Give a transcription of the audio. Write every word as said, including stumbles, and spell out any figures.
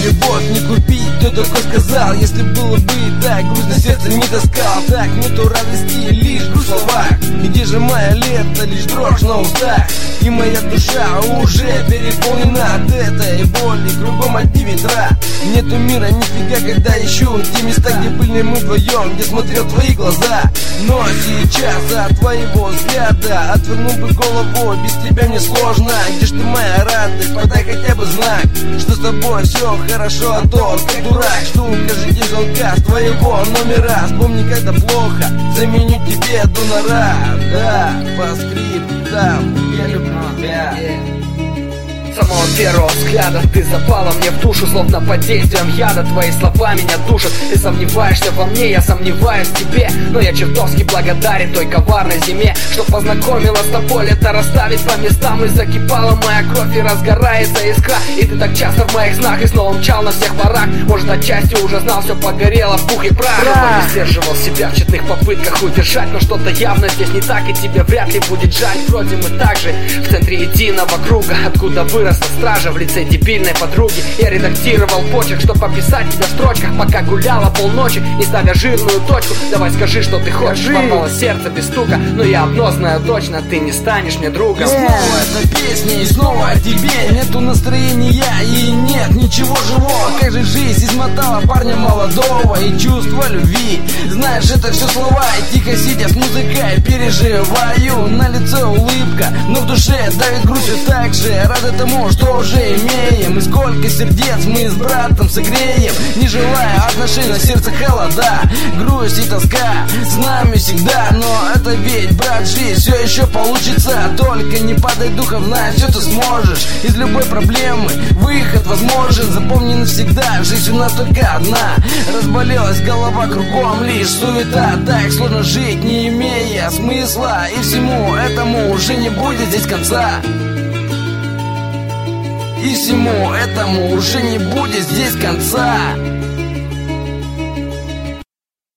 любовь не купить, кто такой сказал? Если было бы так, грустно сердце не таскал. Так, нету радости, лишь грусть в словах. Где же моя лето, лишь дрожь на устах. И моя душа уже переполнена от этой боли, кругом одни ветра. Нету мира нифига, когда ищу те места, где были мы вдвоем, где смотрел твои глаза. Но сейчас от твоего взгляда отвернул бы голову, без тебя мне сложно. Где ж ты, моя радость, подай хотя бы знак, что с тобой все хорошо, а то как дурак. Что укажите звонка с твоего номера. Вспомни, когда плохо, заменю тебе донора. Да, по скриптам, я люблю тебя. С самого первого взгляда ты запала мне в душу, словно под действием яда. Твои слова меня душат, ты сомневаешься во мне, я сомневаюсь в тебе. Но я чертовски благодарен той коварной зиме, что познакомила с тобой лето расставить по местам. И закипала моя кровь, и разгорается искра. И ты так часто в моих снах, и снова мчал на всех ворах. Может, отчасти уже знал, все погорело в пух и прах. Но не сдерживал себя в тщетных попытках удержать. Но что-то явно здесь не так, и тебе вряд ли будет жаль. Вроде мы так же в центре единого круга, откуда вы выросла стража в лице дебильной подруги. Я редактировал почерк, чтоб описать тебя в строчках, пока гуляла полночи, не ставя жирную точку. Давай скажи, что ты хочешь. Порвало сердце без стука, но я одно знаю точно, ты не станешь мне другом. И снова эта песня, и снова о тебе. Нету настроения и нет ничего живого. Как же жизнь измотала парня молодого и чувство любви. Знаешь, это все слова, и тихо сидя с музыкой переживаю. На лице улыбка, но в душе давит грусть. Все так же рад этому, что уже имеем. И сколько сердец мы с братом согреем, не желая отношений, на сердце холода, грусть и тоска с нами всегда. Но это ведь, брат, жизнь все еще получится. Только не падай духом, знай, все ты сможешь. Из любой проблемы выход возможен. Запомни навсегда, жизнь у нас только одна. Разболелась голова, кругом лишь суета. Так сложно жить, не имея смысла. И всему этому уже не будет здесь конца. И всему этому уже не будет здесь конца.